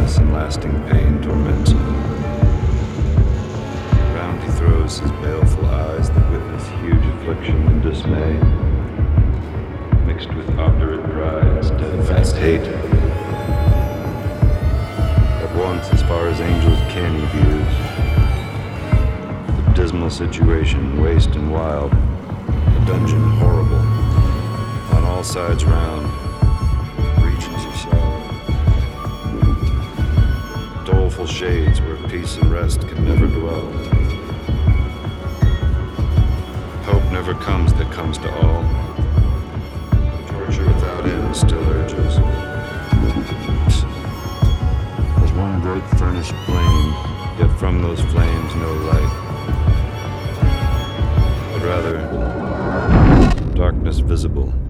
darkness and lasting pain torments him. Round he throws his baleful eyes that witness huge affliction and dismay, mixed with obdurate pride, steadfast hate. At once, as far as angels can he views, the dismal situation, waste and wild, a dungeon horrible, on all sides round, regions of sorrow, doleful shades where peace and rest can never dwell. Hope never comes that comes to all. Torture without end still urges. As one great furnace flame, yet from those flames no light, but rather darkness visible.